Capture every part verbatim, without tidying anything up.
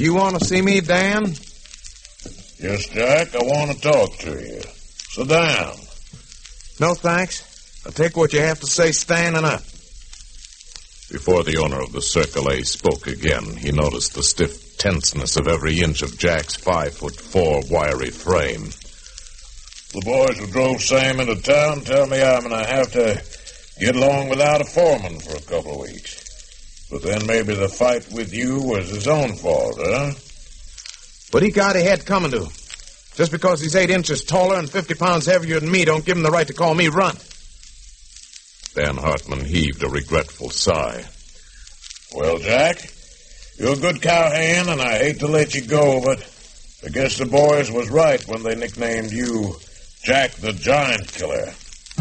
You want to see me, Dan? Yes, Jack, I want to talk to you. Sit down. No, thanks. I'll take what you have to say standing up. Before the owner of the Circle A spoke again, he noticed the stiff tenseness of every inch of Jack's five-foot-four wiry frame. The boys who drove Sam into town tell me I'm going to have to get along without a foreman for a couple of weeks. But then maybe the fight with you was his own fault, huh? What he got he had coming to him. Just because he's eight inches taller and fifty pounds heavier than me don't give him the right to call me runt. Dan Hartman heaved a regretful sigh. Well, Jack, you're a good cowhand, and I hate to let you go, but I guess the boys was right when they nicknamed you Jack the Giant Killer.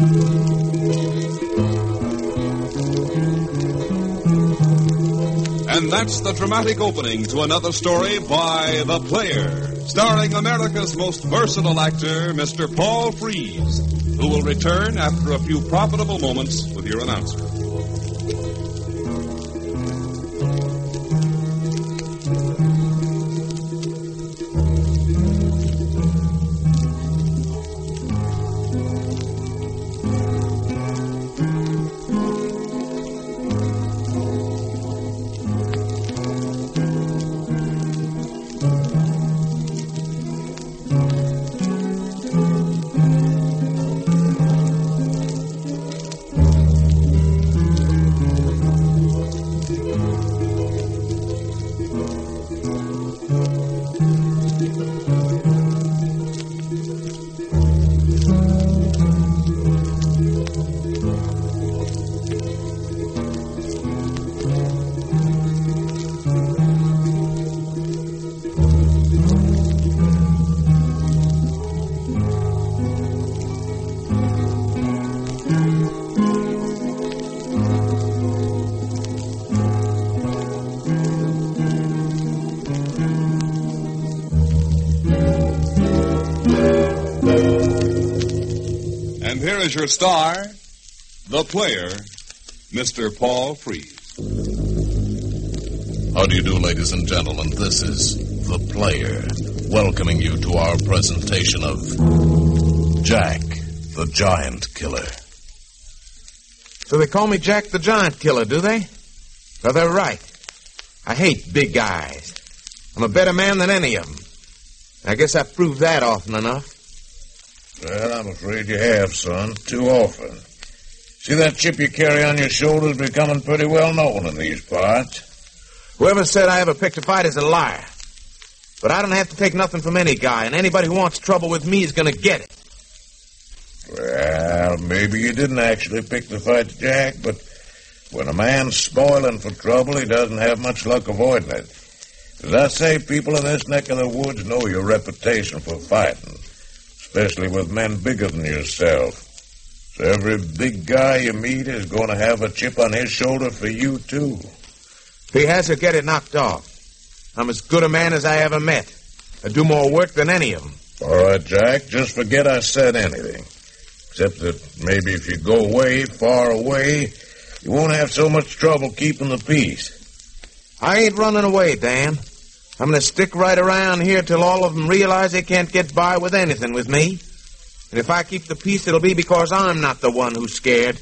And that's the dramatic opening to another story by The Player, starring America's most versatile actor, Mister Paul Frees, who will return after a few profitable moments with your announcer. Here is your star, the player, Mister Paul Frees. How do you do, ladies and gentlemen? This is The Player, welcoming you to our presentation of Jack the Giant Killer. So they call me Jack the Giant Killer, do they? Well, they're right. I hate big guys. I'm a better man than any of them. I guess I've proved that often enough. Well, I'm afraid you have, son, too often. See, that chip you carry on your shoulder's becoming pretty well known in these parts. Whoever said I ever picked a fight is a liar. But I don't have to take nothing from any guy, and anybody who wants trouble with me is going to get it. Well, maybe you didn't actually pick the fight, Jack, but when a man's spoiling for trouble, he doesn't have much luck avoiding it. As I say, people in this neck of the woods know your reputation for fighting, especially with men bigger than yourself. So every big guy you meet is going to have a chip on his shoulder for you, too. If he has, he'll get it knocked off. I'm as good a man as I ever met. I do more work than any of them. All right, Jack, just forget I said anything. Except that maybe if you go away, far away, you won't have so much trouble keeping the peace. I ain't running away, Dan. I'm going to stick right around here till all of them realize they can't get by with anything with me. And if I keep the peace, it'll be because I'm not the one who's scared.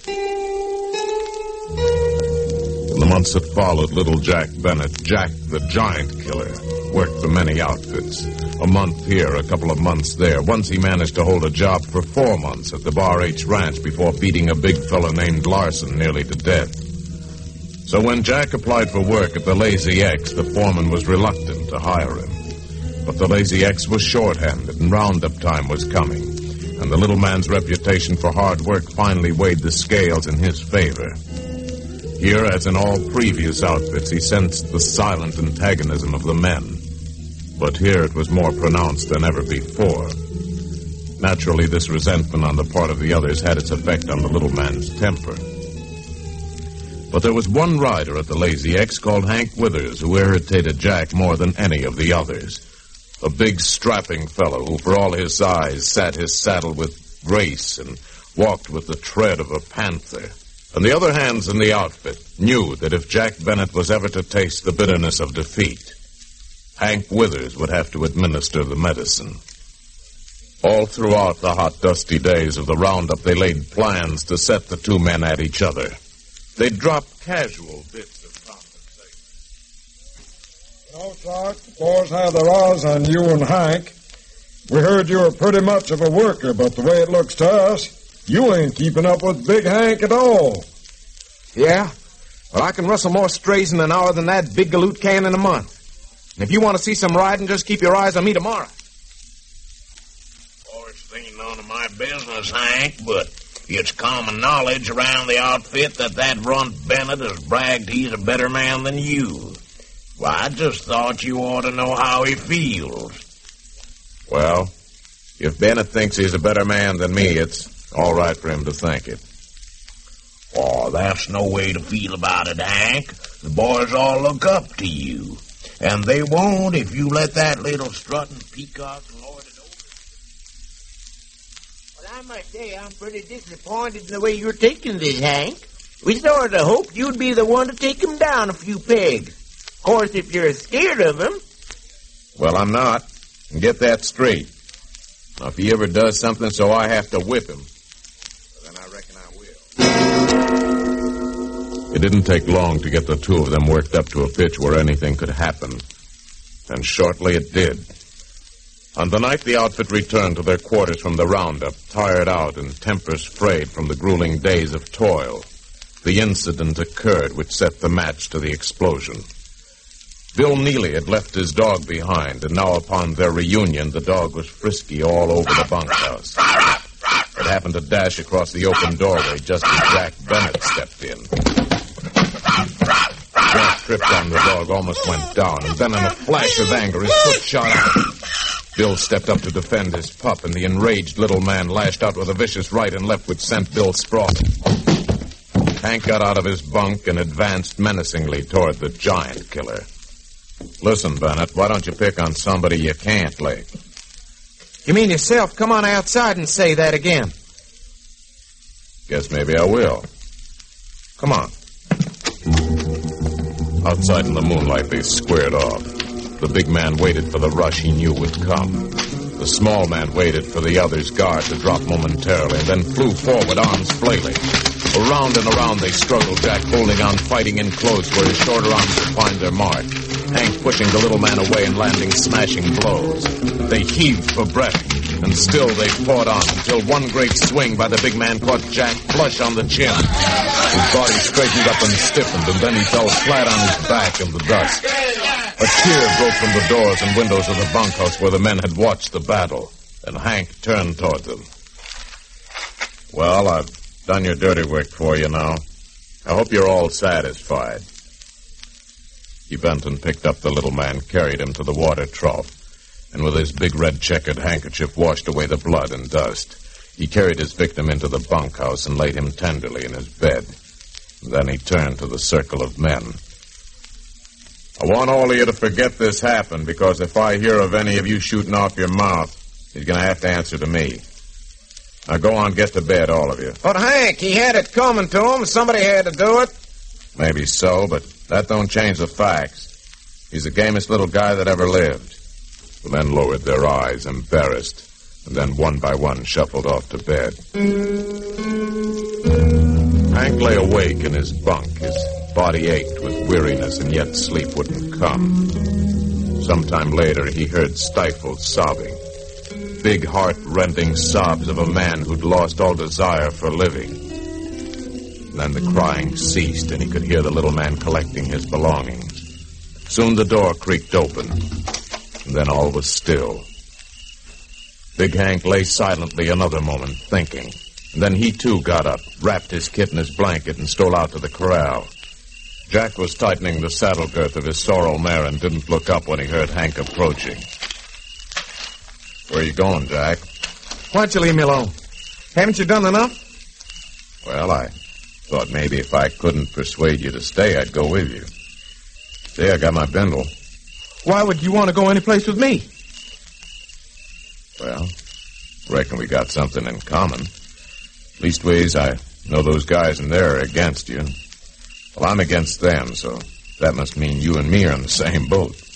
In the months that followed, little Jack Bennett, Jack the Giant Killer, worked for many outfits. A month here, a couple of months there. Once he managed to hold a job for four months at the Bar H Ranch before beating a big fellow named Larson nearly to death. So when Jack applied for work at the Lazy X, the foreman was reluctant to hire him. But the Lazy X was shorthanded, and roundup time was coming, and the little man's reputation for hard work finally weighed the scales in his favor. Here, as in all previous outfits, he sensed the silent antagonism of the men. But here it was more pronounced than ever before. Naturally, this resentment on the part of the others had its effect on the little man's temper. But there was one rider at the Lazy X called Hank Withers who irritated Jack more than any of the others. A big, strapping fellow who, for all his size, sat his saddle with grace and walked with the tread of a panther. And the other hands in the outfit knew that if Jack Bennett was ever to taste the bitterness of defeat, Hank Withers would have to administer the medicine. All throughout the hot, dusty days of the roundup, they laid plans to set the two men at each other. They dropped casual bits of conversation. You know, Sark, the boys had their eyes on you and Hank. We heard you were pretty much of a worker, but the way it looks to us, you ain't keeping up with Big Hank at all. Yeah? Well, I can rustle more strays in an hour than that big galoot can in a month. And if you want to see some riding, just keep your eyes on me tomorrow. Boys ain't none of my business, Hank, but it's common knowledge around the outfit that that runt Bennett has bragged he's a better man than you. Well, I just thought you ought to know how he feels. Well, if Bennett thinks he's a better man than me, it's all right for him to think it. Oh, that's no way to feel about it, Hank. The boys all look up to you. And they won't if you let that little strutting peacock lord it over. Well, I must say, I'm pretty disappointed in the way you're taking this, Hank. We sort of hoped you'd be the one to take him down a few pegs. Of course, if you're scared of him. Well, I'm not. And get that straight. Now, if he ever does something so I have to whip him, then I reckon I will. It didn't take long to get the two of them worked up to a pitch where anything could happen. And shortly it did. On the night the outfit returned to their quarters from the roundup, tired out and tempers frayed from the grueling days of toil, the incident occurred which set the match to the explosion. Bill Neely had left his dog behind, and now upon their reunion, the dog was frisky all over the bunkhouse. It happened to dash across the open doorway just as Jack Bennett stepped in. Jack tripped on the dog, almost went down, and then in a flash of anger, his foot shot out. Bill stepped up to defend his pup, and the enraged little man lashed out with a vicious right and left which sent Bill sprawling. Hank got out of his bunk and advanced menacingly toward the giant killer. Listen, Bennett, why don't you pick on somebody you can't lick? You mean yourself? Come on outside and say that again. Guess maybe I will. Come on. Outside in the moonlight, they squared off. The big man waited for the rush he knew would come. The small man waited for the other's guard to drop momentarily and then flew forward, arms flailing. Around and around they struggled, Jack holding on, fighting in close where his shorter arms would find their mark. Hank pushing the little man away and landing smashing blows. They heaved for breath, and still they fought on until one great swing by the big man caught Jack flush on the chin. His body straightened up and stiffened, and then he fell flat on his back in the dust. A cheer broke from the doors and windows of the bunkhouse where the men had watched the battle, and Hank turned toward them. Well, I've done your dirty work for you now. I hope you're all satisfied. He bent and picked up the little man, carried him to the water trough, and with his big red checkered handkerchief washed away the blood and dust. He carried his victim into the bunkhouse and laid him tenderly in his bed. Then he turned to the circle of men. I want all of you to forget this happened, because if I hear of any of you shooting off your mouth, he's going to have to answer to me. Now go on, get to bed, all of you. But Hank, he had it coming to him. Somebody had to do it. Maybe so, but that don't change the facts. He's the gamest little guy that ever lived. The men lowered their eyes, embarrassed, and then one by one shuffled off to bed. Hank lay awake in his bunk. His body ached with weariness, and yet sleep wouldn't come. Sometime later, he heard stifled sobbing. Big, heart-rending sobs of a man who'd lost all desire for living. Then the crying ceased, and he could hear the little man collecting his belongings. Soon the door creaked open, and then all was still. Big Hank lay silently another moment, thinking. And then he, too, got up, wrapped his kit in his blanket, and stole out to the corral. Jack was tightening the saddle girth of his sorrel mare and didn't look up when he heard Hank approaching. Where are you going, Jack? Why don't you leave me alone? Haven't you done enough? Well, I thought maybe if I couldn't persuade you to stay, I'd go with you. See, I got my bindle. Why would you want to go any place with me? Well, reckon we got something in common. Leastways, I know those guys in there are against you. Well, I'm against them, so that must mean you and me are in the same boat.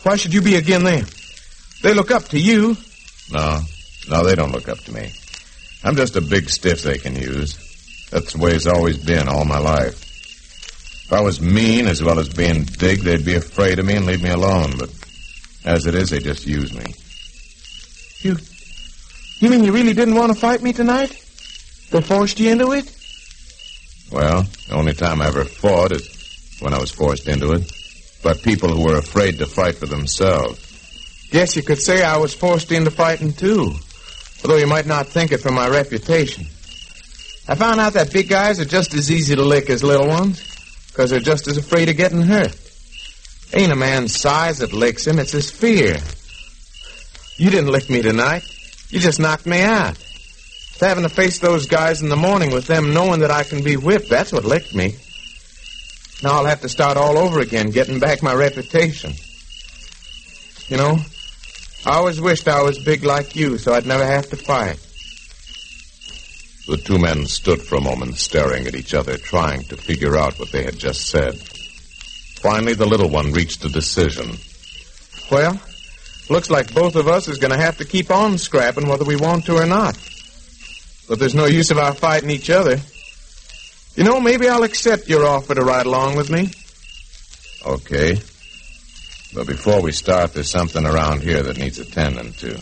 Why should you be again them? They look up to you. No, no, they don't look up to me. I'm just a big stiff they can use. That's the way it's always been all my life. If I was mean as well as being big, they'd be afraid of me and leave me alone. But as it is, they just use me. You... You mean you really didn't want to fight me tonight? They forced you into it? Well, the only time I ever fought is when I was forced into it. By people who were afraid to fight for themselves. Guess you could say I was forced into fighting, too. Although you might not think it from my reputation. I found out that big guys are just as easy to lick as little ones, because they're just as afraid of getting hurt. Ain't a man's size that licks him, it's his fear. You didn't lick me tonight. You just knocked me out. It's having to face those guys in the morning with them knowing that I can be whipped, that's what licked me. Now I'll have to start all over again, getting back my reputation. You know, I always wished I was big like you, so I'd never have to fight. The two men stood for a moment staring at each other, trying to figure out what they had just said. Finally, the little one reached a decision. Well, looks like both of us is going to have to keep on scrapping whether we want to or not. But there's no use of our fighting each other. You know, maybe I'll accept your offer to ride along with me. Okay. But before we start, there's something around here that needs attending to.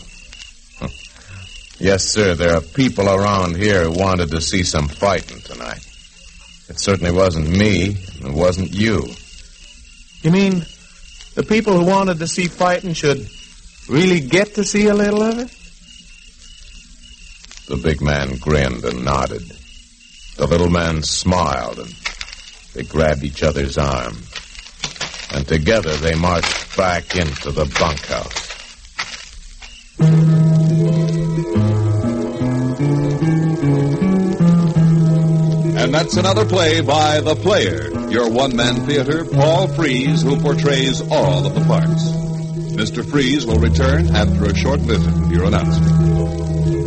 Yes, sir, there are people around here who wanted to see some fighting tonight. It certainly wasn't me, and it wasn't you. You mean the people who wanted to see fighting should really get to see a little of it? The big man grinned and nodded. The little man smiled, and they grabbed each other's arm. And together they marched back into the bunkhouse. And that's another play by The Player, your one-man theater, Paul Frees, who portrays all of the parts. Mister Frees will return after a short visit with your announcement.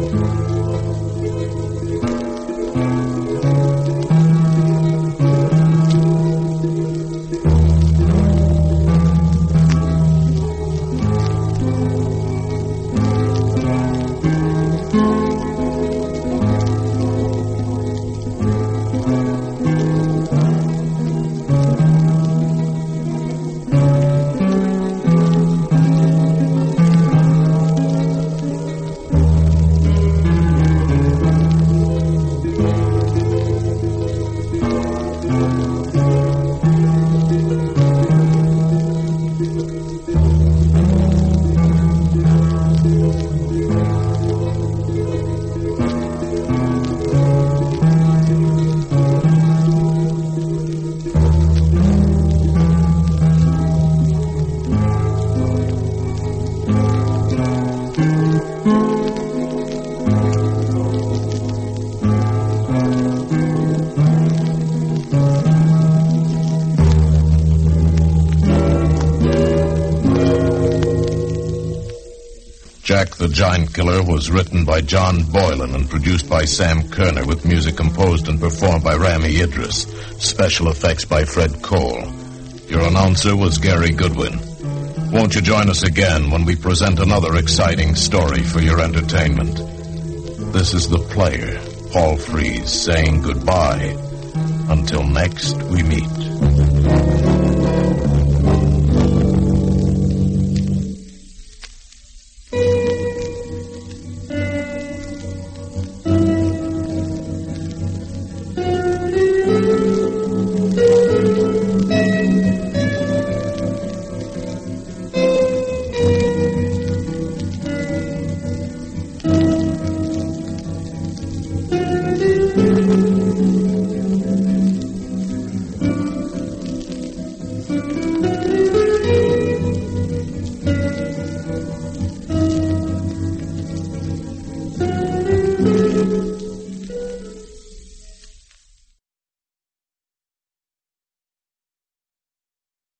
Jack the Giant Killer was written by John Boylan and produced by Sam Kerner, with music composed and performed by Rami Idris. Special effects by Fred Cole. Your announcer was Gary Goodwin. Won't you join us again when we present another exciting story for your entertainment? This is The Player, Paul Frees, saying goodbye until next we meet.